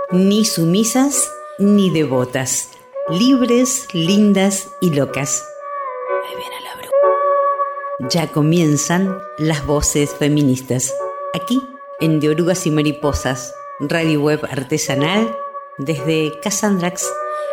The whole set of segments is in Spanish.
Ni sumisas ni devotas, libres, lindas y locas. Ahí viene la bruja. Ya comienzan las voces feministas, aquí en De Orugas y Mariposas, radio web artesanal desde Cassandrax.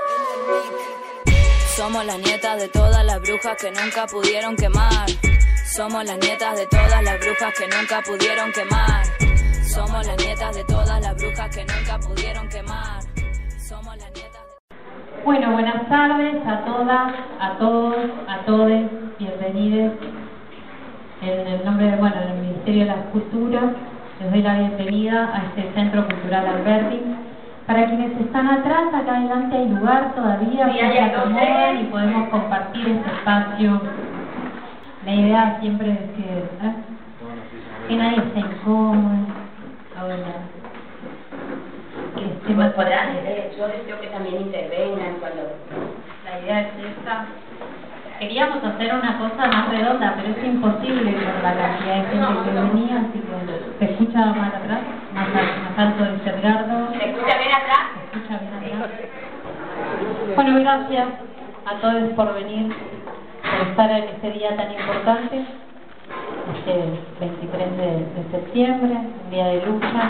Somos las nietas de todas las brujas que nunca pudieron quemar. Somos las nietas de todas las brujas que nunca pudieron quemar. Somos las nietas de todas las brujas que nunca pudieron quemar. Somos las nietas de... Bueno, buenas tardes a todas, a todos, a todes, bienvenidos. En el nombre del Ministerio de la Cultura, les doy la bienvenida a este Centro Cultural Alberti. Para quienes están atrás, acá adelante hay lugar todavía, se acomodan y podemos compartir este espacio. La idea siempre es que nadie esté incómodo. Ahora, yo deseo que también intervengan cuando... La idea es esta. Queríamos hacer una cosa más redonda, pero es imposible por la cantidad de gente que venía, así que se escucha más atrás, más alto dice Edgardo. ¿Se escucha bien atrás? Se escucha bien atrás. Bueno, gracias a todos por venir, por estar en este día tan importante, este 23 de septiembre, un día de lucha.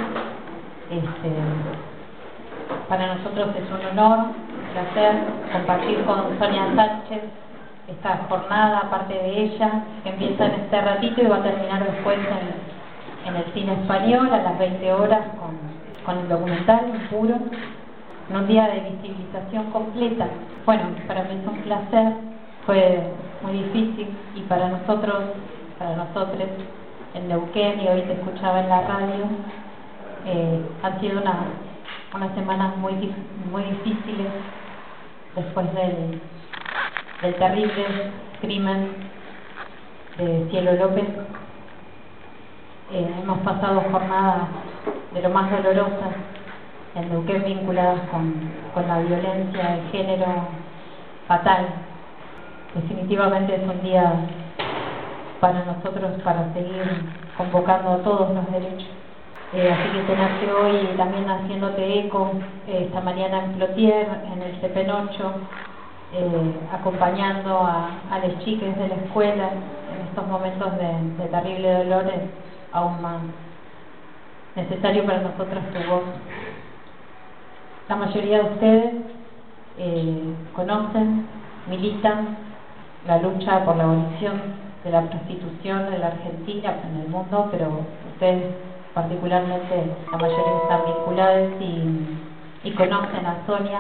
Para nosotros es un honor, un placer compartir con Sonia Sánchez esta jornada, aparte de ella, que empieza en este ratito y va a terminar después en el cine español a las 20 horas con el documental Impuro, en un día de visibilización completa. Bueno, para mí es un placer, fue muy difícil y para nosotros en Neuquén, y hoy te escuchaba en la radio, han sido unas semanas muy difíciles después del terrible crimen de Cielo López. Hemos pasado jornadas de lo más dolorosas en Neuquén vinculadas con la violencia de género fatal. Definitivamente es un día para nosotros para seguir convocando a todos los derechos. Así que tenerte hoy también haciéndote eco, esta mañana en Plotier, en el CP8, acompañando a las chicas de la escuela en estos momentos de terrible dolor, es aún más necesario para nosotros tu voz. La mayoría de ustedes conocen, militan la lucha por la abolición de la prostitución en la Argentina, en el mundo, pero ustedes particularmente, la mayoría están vinculados y conocen a Sonia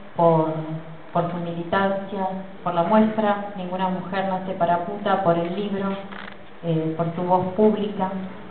por su militancia, por la muestra Ninguna Mujer Nace para Puta, por el libro, por su voz pública,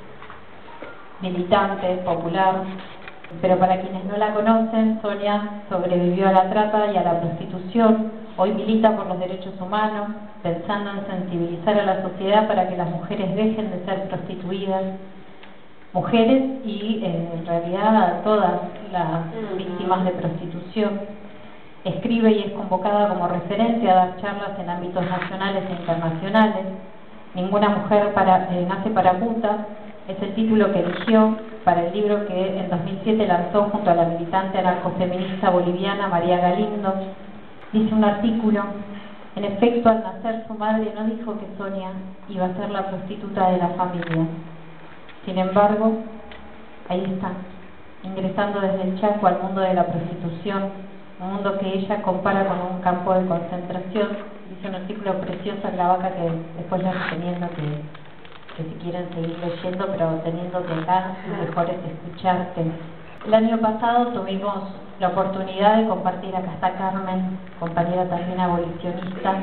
militante, popular. Pero para quienes no la conocen, Sonia sobrevivió a la trata y a la prostitución. Hoy milita por los derechos humanos, pensando en sensibilizar a la sociedad para que las mujeres dejen de ser prostituidas. Mujeres y en realidad todas las víctimas de prostitución. Escribe y es convocada como referente a dar charlas en ámbitos nacionales e internacionales. Ninguna mujer nace para puta es el título que eligió para el libro que en 2007 lanzó junto a la militante anarcofeminista boliviana María Galindo. Dice un artículo: en efecto, al nacer su madre no dijo que Sonia iba a ser la prostituta de la familia. Sin embargo, ahí está, ingresando desde el Chaco al mundo de la prostitución, un mundo que ella compara con un campo de concentración. Dice un artículo precioso en La Vaca que después les recomiendo que si quieren seguir leyendo, pero teniendo que acá, lo mejor es escucharte. El año pasado tuvimos la oportunidad de compartir, acá está Carmen, compañera también abolicionista,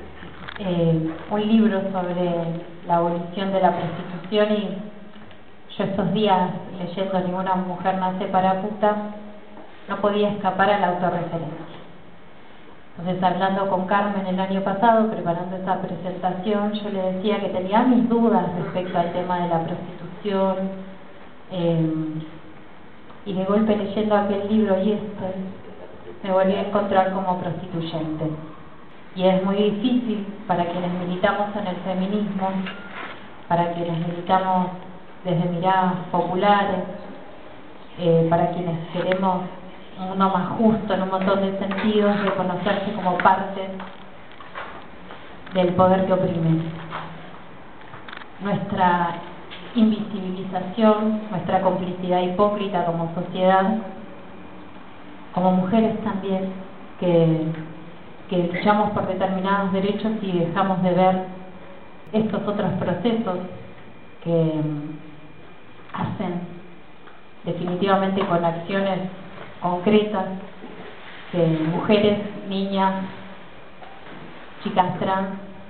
un libro sobre la abolición de la prostitución, y yo estos días leyendo Ninguna Mujer Nace para Puta no podía escapar a la autorreferencia. Entonces, hablando con Carmen el año pasado, preparando esa presentación, yo le decía que tenía mis dudas respecto al tema de la prostitución, y de golpe leyendo aquel libro y me volví a encontrar como prostituyente. Y es muy difícil para quienes militamos en el feminismo, para quienes militamos desde miradas populares, para quienes queremos un mundo más justo en un montón de sentidos, reconocerse como parte del poder que oprime. Nuestra invisibilización, nuestra complicidad hipócrita como sociedad, como mujeres también, que luchamos por determinados derechos y dejamos de ver estos otros procesos que hacen definitivamente con acciones concretas que mujeres, niñas, chicas trans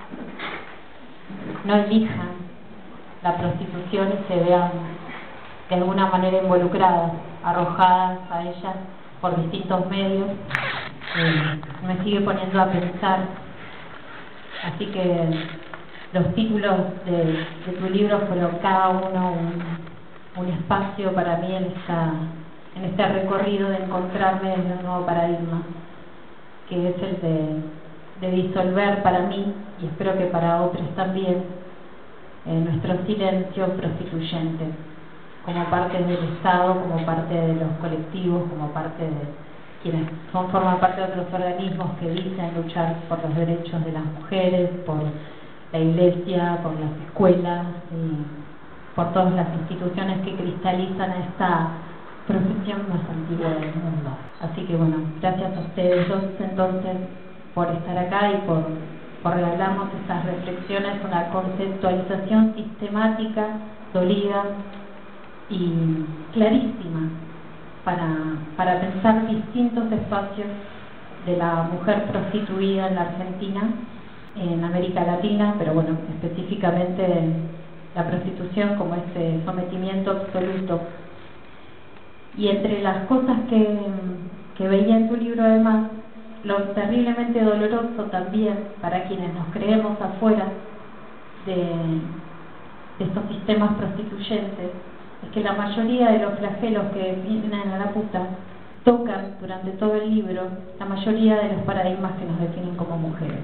no elijan la prostitución y se vean de alguna manera involucradas, arrojadas a ellas por distintos medios. Me sigue poniendo a pensar, así que los títulos de tu libro fueron cada uno un espacio para mí en este recorrido de encontrarme en un nuevo paradigma, que es el de disolver para mí, y espero que para otros también, nuestro silencio prostituyente, como parte del Estado, como parte de los colectivos, como parte de quienes forman parte de otros organismos que dicen luchar por los derechos de las mujeres, por la iglesia, por las escuelas y por todas las instituciones que cristalizan esta profesión más antigua del mundo. Así que bueno, gracias a ustedes dos entonces por estar acá y por regalarnos estas reflexiones, una conceptualización sistemática, dolida y clarísima para pensar distintos espacios de la mujer prostituida en la Argentina, en América Latina, pero bueno, específicamente la prostitución como este sometimiento absoluto. Y entre las cosas que veía en tu libro, además, lo terriblemente doloroso también para quienes nos creemos afuera de estos sistemas prostituyentes, es que la mayoría de los flagelos que definen a la puta tocan durante todo el libro la mayoría de los paradigmas que nos definen como mujeres.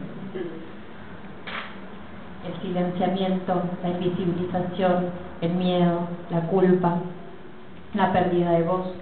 El silenciamiento, la invisibilización, el miedo, la culpa, la pérdida de voz.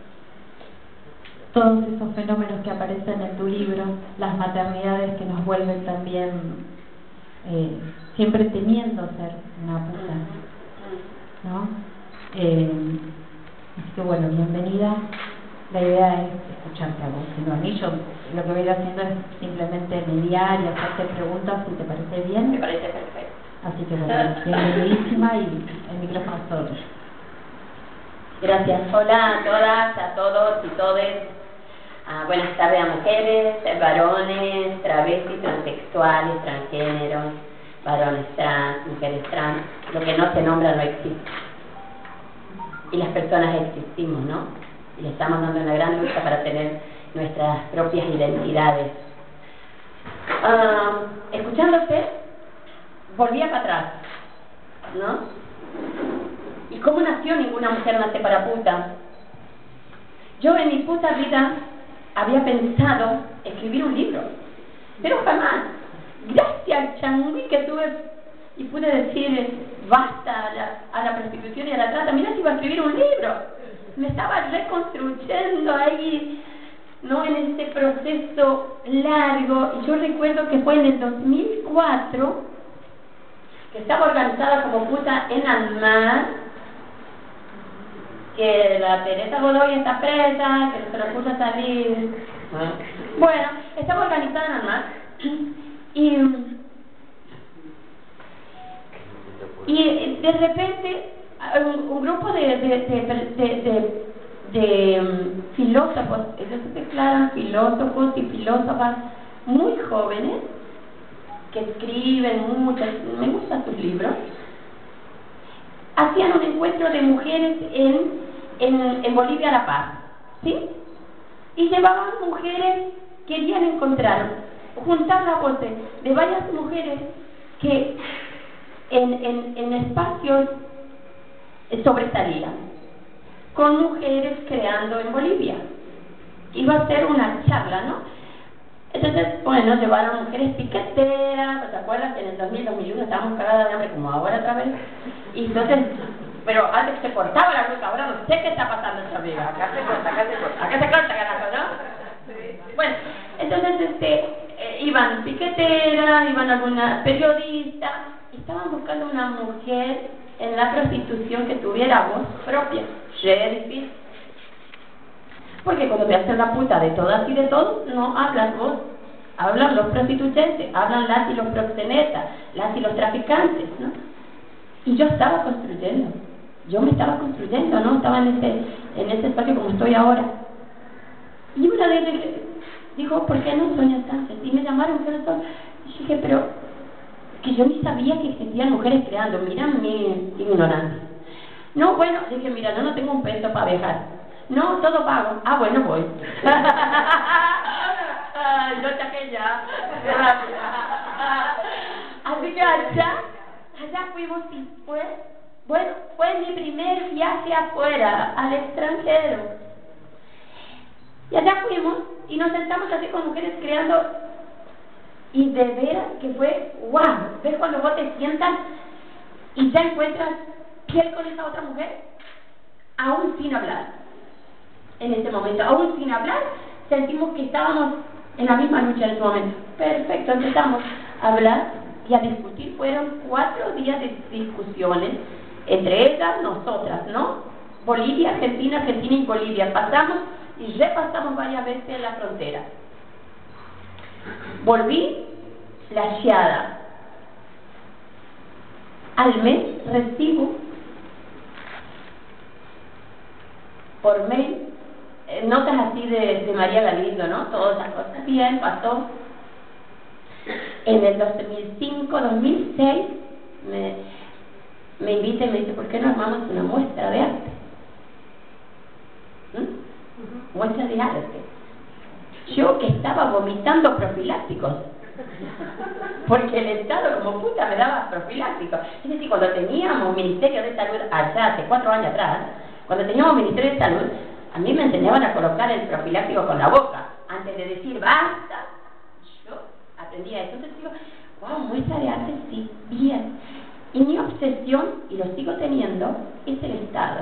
Todos esos fenómenos que aparecen en tu libro, las maternidades que nos vuelven también siempre temiendo ser una puta, ¿no? Así que bueno, bienvenida. La idea es escucharte a vos, sino a mí. Yo lo que voy a ir haciendo es simplemente mediar y hacerte preguntas, si te parece bien. Me parece perfecto. Así que bueno, bienvenidísima y el micrófono es todo tuyo. Gracias. Hola a todas, a todos y todes. Buenas tardes a mujeres, varones, travestis, transexuales, transgéneros, varones trans, mujeres trans. Lo que no se nombra no existe. Y las personas existimos, ¿no? Y le estamos dando una gran lucha para tener nuestras propias identidades. Escuchándote, volvía para atrás, ¿no? ¿Y cómo nació Ninguna Mujer Nace para Puta? Yo en mi puta vida había pensado escribir un libro, pero jamás. Gracias al changüí que tuve y pude decir basta a la prostitución y a la trata. Mira si iba a escribir un libro. Me estaba reconstruyendo ahí, ¿no? En este proceso largo. Y yo recuerdo que fue en el 2004 que estaba organizada como puta en Almar, que la Teresa Godoy está presa, que se le puso a salir. Bueno, estaba organizada en Almar y de repente un grupo de filósofos, ellos se declaran filósofos y filósofas muy jóvenes, que escriben mucho, me gustan sus libros, hacían un encuentro de mujeres en Bolivia La Paz, ¿sí? Y llevaban mujeres, querían encontrar, juntar la voz de varias mujeres que en espacios sobresalían, con mujeres creando en Bolivia. Iba a ser una charla, ¿no? Entonces, bueno, llevaron mujeres piqueteras, ¿te acuerdas? En el 2000-2001 estábamos cagadas de hambre como ahora otra vez. Y entonces, pero antes se cortaba la luz, ahora no sé qué está pasando, amiga. Acá se corta, acá se corta, tiquetera, iban algunas periodistas, estaban buscando una mujer en la prostitución que tuviera voz propia. Re difícil. Porque cuando te hacen la puta de todas y de todos, no hablas vos. Hablan los prostituyentes, hablan las y los proxenetas, las y los traficantes, ¿no? Y yo estaba construyendo. Yo me estaba construyendo, ¿no? Estaba en ese espacio como estoy ahora. Y una de ellas dijo, ¿por qué no Sonia Sánchez? Y me llamaron, ¿qué son? Y dije, pero que yo ni sabía que existían mujeres creando. Mira mi ignorancia. No, bueno, dije, mira, yo no tengo un peso para viajar. No, todo pago. Ah, bueno, voy. Ay, no saqué ya. Así que allá fuimos y fue mi primer viaje afuera, al extranjero. Y allá fuimos y nos sentamos así con mujeres creando. Y de veras que fue, wow, ¿ves cuando vos te sientas y ya encuentras piel con esa otra mujer? Aún sin hablar, en ese momento, aún sin hablar, sentimos que estábamos en la misma lucha en ese momento. Perfecto, empezamos a hablar y a discutir. Fueron 4 días de discusiones, entre ellas nosotras, ¿no? Bolivia, Argentina y Bolivia. Pasamos y repasamos varias veces en la frontera. Volví flasheada. Al mes recibo por mail notas así de María Galindo, ¿no? Todas esas cosas. Bien, pasó. En el 2005, 2006 me invita y me dice, ¿por qué no armamos una muestra de arte? Muestra de arte. Yo que estaba vomitando profilácticos, porque el Estado como puta me daba profilácticos. Es decir, cuando teníamos Ministerio de Salud allá, hace 4 años atrás, cuando teníamos Ministerio de Salud, a mí me enseñaban a colocar el profiláctico con la boca, antes de decir basta. Yo aprendía eso. Entonces digo, wow, muestra de arte, sí, bien. Y mi obsesión, y lo sigo teniendo, es el Estado.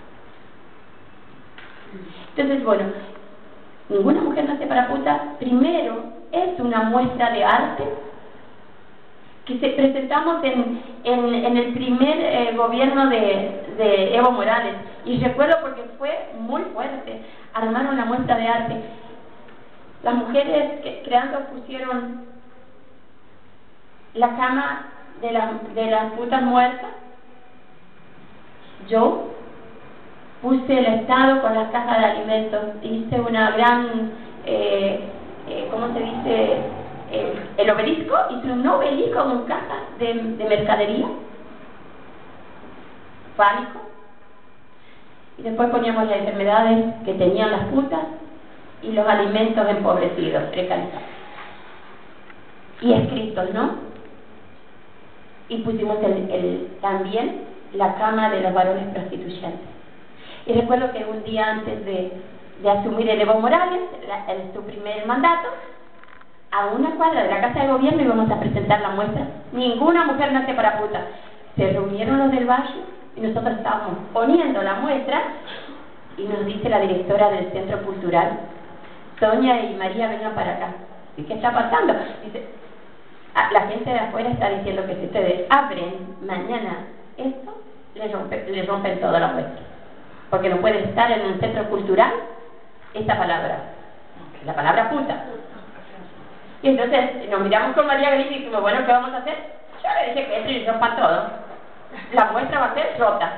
Entonces, bueno, Ninguna mujer nace para puta. Primero, es una muestra de arte que presentamos en el primer gobierno de Evo Morales. Y recuerdo porque fue muy fuerte. Armaron la muestra de arte. Las mujeres creando pusieron la cama de las putas muertas. Yo puse el Estado con las cajas de alimentos. Hice una gran, ¿cómo se dice? El obelisco. Hice un obelisco con cajas de mercadería. Pánico. Y después poníamos las enfermedades que tenían las putas y los alimentos empobrecidos, precarizados. Y escritos, ¿no? Y pusimos también la cama de los varones prostituyentes. Y recuerdo que un día antes de asumir el Evo Morales, su primer mandato, a una cuadra de la Casa de Gobierno íbamos a presentar la muestra. Ninguna mujer nace para puta. Se reunieron los del barrio y nosotros estábamos poniendo la muestra y nos dice la directora del Centro Cultural, Sonia y María, vengan para acá. ¿Y qué está pasando? Dice, la gente de afuera está diciendo que si ustedes abren mañana esto, les rompen toda la muestra. Porque no puede estar en un centro cultural esta palabra, la palabra puta. Y entonces nos miramos con María Galindo y dijimos, bueno, ¿qué vamos a hacer? Yo le dije que entre y rompan todo. La muestra va a ser rota.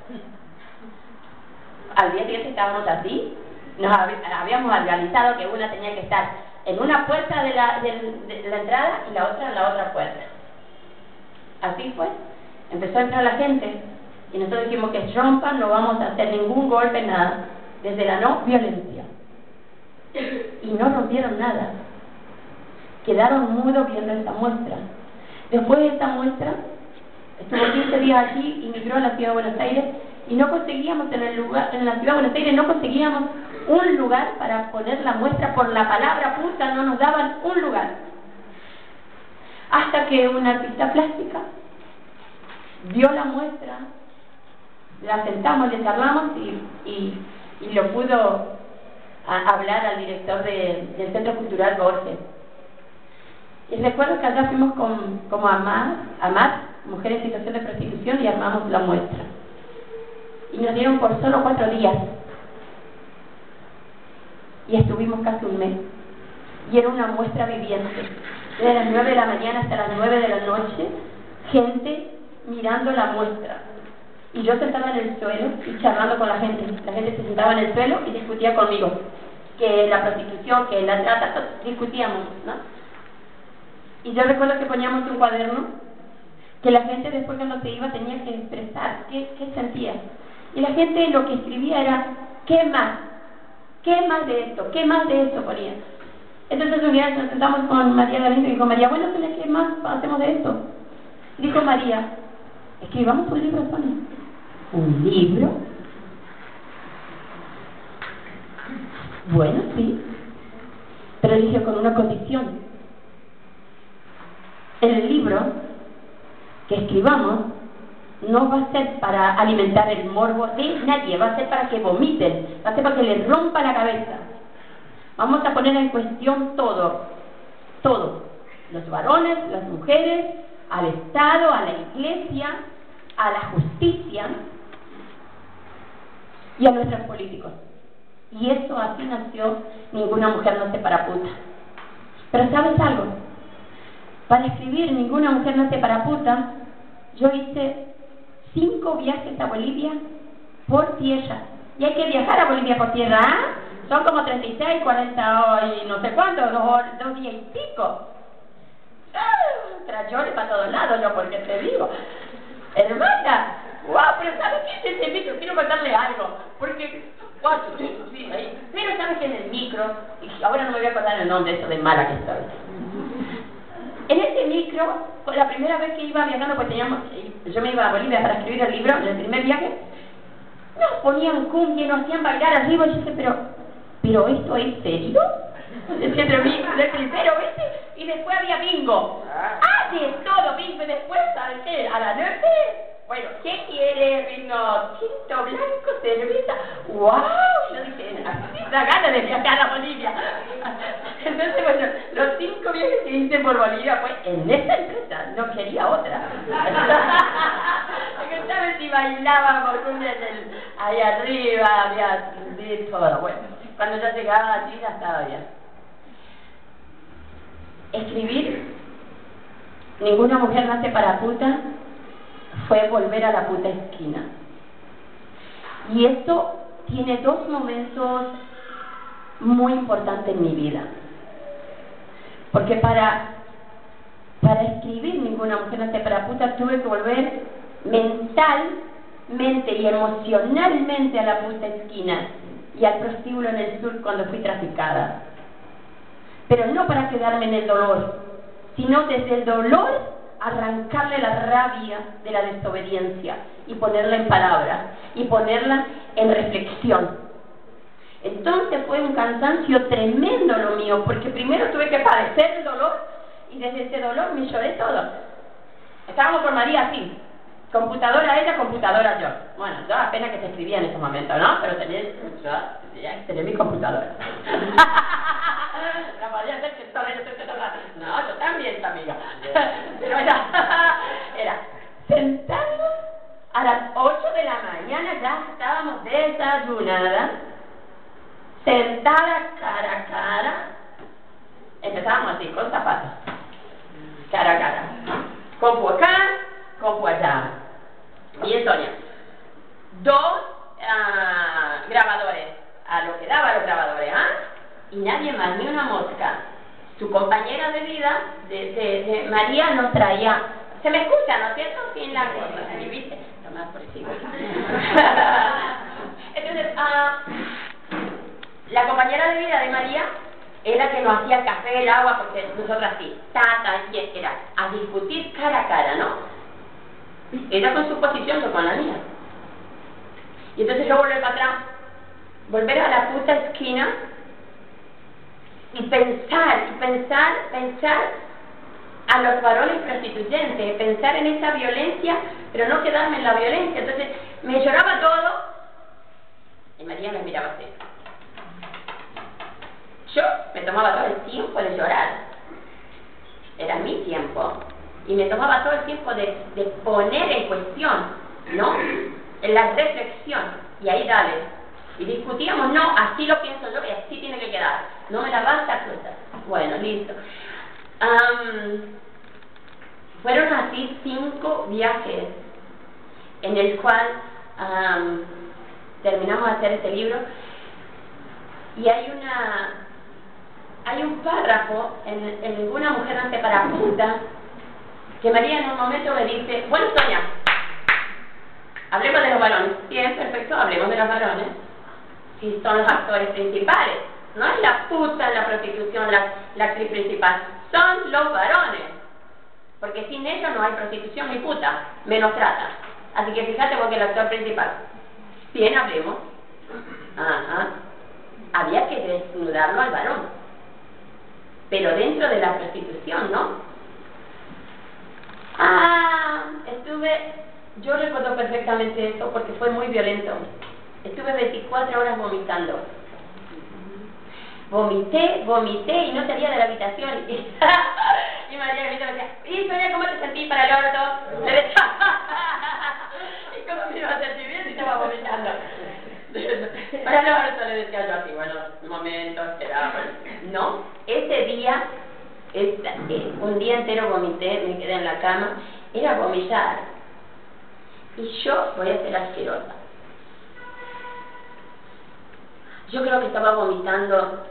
Al día siguiente estábamos así. Nos habíamos organizado que una tenía que estar en una puerta de la entrada y la otra en la otra puerta. Así fue. Empezó a entrar la gente y nosotros dijimos que rompan, no vamos a hacer ningún golpe, nada, desde la no violencia. Y no rompieron nada. Quedaron mudos viendo esta muestra. Después de esta muestra, estuvo 15 días allí, emigró a la ciudad de Buenos Aires y no conseguíamos en la ciudad de Buenos Aires no conseguíamos un lugar para poner la muestra por la palabra puta, no nos daban un lugar. Hasta que una artista plástica vio la muestra, la sentamos, le charlamos y lo pudo hablar al director del Centro Cultural Borges. Y recuerdo que allá fuimos como AMAD, Mujeres en Situación de Prostitución, y armamos la muestra. Y nos dieron por solo 4 días. Y estuvimos casi un mes. Y era una muestra viviente. Desde las 9 de la mañana hasta las 9 de la noche, gente mirando la muestra. Y yo sentada en el suelo y charlando con la gente. La gente se sentaba en el suelo y discutía conmigo. Que la prostitución, que la trata, discutíamos, ¿no? Y yo recuerdo que poníamos un cuaderno que la gente después cuando se iba tenía que expresar qué sentía. Y la gente lo que escribía era, ¿qué más? ¿Qué más de esto? ¿Qué más de esto ponía? Entonces un día nos sentamos con María Galindo y dijo, María, bueno, ¿qué más hacemos de esto? Y dijo María, escribamos un libro, Sonia. ¿Un libro? Bueno, sí. Pero dije con una condición. El libro que escribamos no va a ser para alimentar el morbo de nadie, va a ser para que vomiten, va a ser para que les rompa la cabeza. Vamos a poner en cuestión todo, los varones, las mujeres, al Estado, a la Iglesia, a la justicia y a nuestros políticos. Y eso así nació Ninguna Mujer Nace para Puta. Pero ¿sabes algo? Para escribir Ninguna Mujer Nace para Puta, yo hice 5 viajes a Bolivia por tierra. Y hay que viajar a Bolivia por tierra, ¿ah? Son como 36, 40 y no sé cuánto, 2 días y pico. Trayores para todos lados, yo porque te digo. Hermana, guau, pero ¿sabes qué es ese micro? Quiero contarle algo. Porque, sí, ahí. Pero ¿sabes que en el micro? Y ahora no me voy a acordar el nombre, eso de mala que estoy. En ese micro, la primera vez que iba viajando, pues yo me iba a Bolivia para escribir el libro, en el primer viaje, nos ponían cumbia, nos hacían bailar arriba, y yo decía, pero ¿esto es serio? Decía, pero el primero, ¿viste? Y después había bingo. Ah, de todo bingo, y después, ¿sabes qué? A la noche, bueno, ¿qué quiere? Vino tinto, blanco, cerveza. ¡Wow! Yo dije, así da ganas de viajar a Bolivia. Entonces, bueno, los 5 viajes que hice por Bolivia fue en esta empresa, no quería otra. ¿Sabes si bailábamos ahí arriba, había de todo? Bueno, cuando ya llegaba allí ya estaba bien. Escribir Ninguna Mujer Nace para Puta fue volver a la puta esquina. Y esto tiene 2 momentos muy importantes en mi vida. Porque para escribir Ninguna Mujer Nace para Puta tuve que volver mentalmente y emocionalmente a la puta esquina y al prostíbulo en el sur cuando fui traficada. Pero no para quedarme en el dolor, sino desde el dolor arrancarle la rabia de la desobediencia y ponerla en palabras y ponerla en reflexión. Entonces fue un cansancio tremendo lo mío, porque primero tuve que padecer el dolor y desde ese dolor me lloré todo. Estábamos con María así, computadora ella, computadora yo. Bueno, yo apenas que te escribía en ese momento, ¿no? Pero tenía mi computadora. La María sé que todavía no, yo también, amiga. Pero era sentarnos a las 8 de la mañana, ya estábamos desayunadas, sentadas cara a cara. Empezábamos así, con zapatos, cara a cara, compu acá, compu allá. Y en Sonia, 2 grabadores, a lo que daba los grabadores, ¿ah? Y nadie más, ni una mosca. Su compañera de vida, de María, nos traía. Se me escucha, ¿no es cierto? Sin la cosa, ¿viste? Tomás por encima. Entonces, la compañera de vida de María era que nos hacía el café, el agua, porque nosotras sí, y era a discutir cara a cara, ¿no? Ella con su posición, yo con la mía. Y entonces yo volví para atrás, volver a la puta esquina y pensar a los varones prostituyentes, pensar en esa violencia, pero no quedarme en la violencia. Entonces me lloraba todo y María me miraba así. Yo me tomaba todo el tiempo de llorar. era mi tiempo. Y me tomaba todo el tiempo de poner en cuestión, ¿no? En la reflexión. Y ahí dale. Y discutíamos, no, así lo pienso yo y así tiene que quedar. No me la vas a cruzar. Bueno, listo. Fueron así 5 viajes en el cual terminamos de hacer este libro. Y hay un párrafo en Una mujer nace para puta, que María en un momento me dice, bueno, Sonia, hablemos de los varones. Bien, perfecto, hablemos de los varones. Si son los actores principales. No es la puta en la prostitución la actriz principal, son los varones. Porque sin ellos no hay prostitución ni puta, menos trata. Así que fíjate porque el actor principal. Bien, hablemos. Ajá. Había que desnudarlo al varón. Pero dentro de la prostitución, ¿no? Yo recuerdo perfectamente eso porque fue muy violento. Estuve 24 horas vomitando. Vomité y no salía de la habitación. Y María me decía, ¿y Sonia, cómo te sentís para el orto? Le decía, ¿y cómo me iba a sentir bien si estaba vomitando? Para el orto le decía yo así, bueno, un momento, esperaba. No, ese día, un día entero vomité, me quedé en la cama, era vomitar. Y yo voy a ser asquerosa. Yo creo que estaba vomitando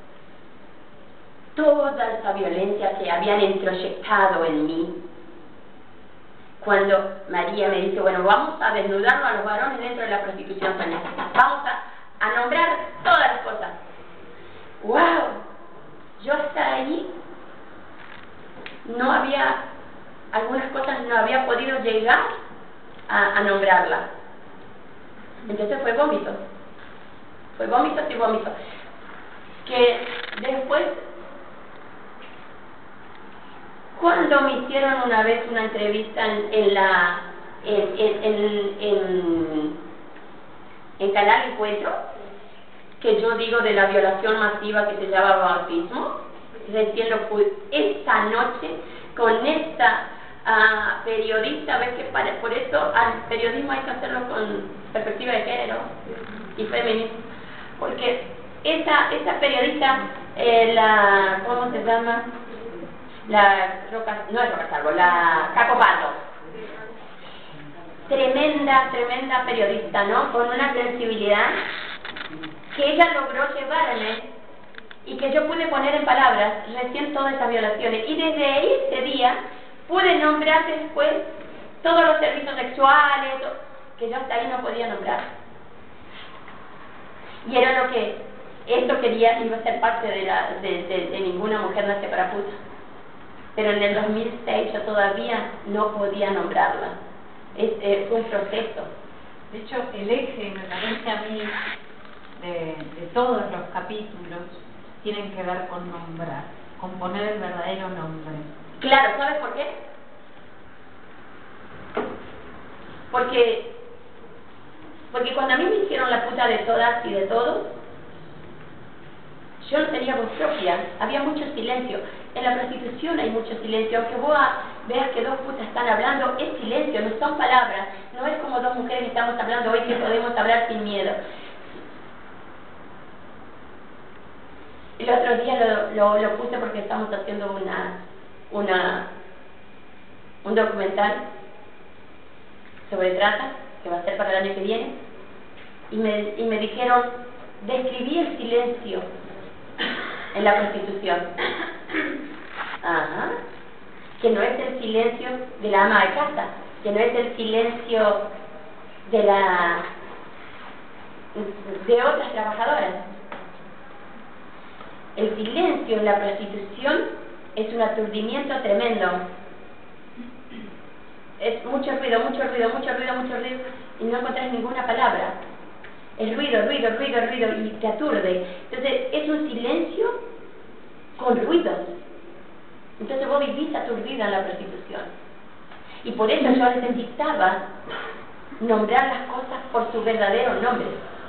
toda esa violencia que habían introyectado en mí. Cuando María me dice, bueno, vamos a desnudarnos a los varones dentro de la prostitución, Sonia. Vamos a nombrar todas las cosas. ¡Wow! Yo hasta ahí algunas cosas no había podido llegar a nombrarlas. Entonces fue vómito. Fue vómito y vómito. Que después, cuando me hicieron una vez una entrevista en Canal Encuentro, que yo digo de la violación masiva que se llama bautismo, recién lo pude esta noche con esta periodista, ves que por eso al periodismo hay que hacerlo con perspectiva de género y feminismo, porque esta periodista, ¿cómo se llama? No es Roca Salvo, la Caco Pardo. Tremenda periodista, ¿no? Con una sensibilidad que ella logró llevarme y que yo pude poner en palabras recién todas esas violaciones. Y desde ese día pude nombrar después todos los servicios sexuales que yo hasta ahí no podía nombrar. Y era lo que esto iba a ser parte de Ninguna mujer nace para puta. Pero en el 2006 yo todavía no podía nombrarla. Fue un proceso. De hecho, el eje, me parece a mí, de todos los capítulos, tienen que ver con nombrar, con poner el verdadero nombre. Claro, ¿sabes por qué? Porque cuando a mí me hicieron la puta de todas y de todos, yo no tenía voz propia, había mucho silencio. En la prostitución hay mucho silencio, aunque vos veas que dos putas están hablando, es silencio, no son palabras, no es como dos mujeres que estamos hablando hoy que podemos hablar sin miedo. El otro día lo puse porque estamos haciendo un documental sobre trata, que va a ser para el año que viene, y me dijeron, describí el silencio en la prostitución. Ajá. Que no es el silencio de la ama de casa, que no es el silencio de otras trabajadoras. El silencio en la prostitución es un aturdimiento tremendo. Es mucho ruido, y no encuentras ninguna palabra. Es ruido, y te aturde. Entonces, es un silencio con ruidos. Entonces vos vivís aturdida en la prostitución. Y por eso yo necesitaba nombrar las cosas por su verdadero nombre.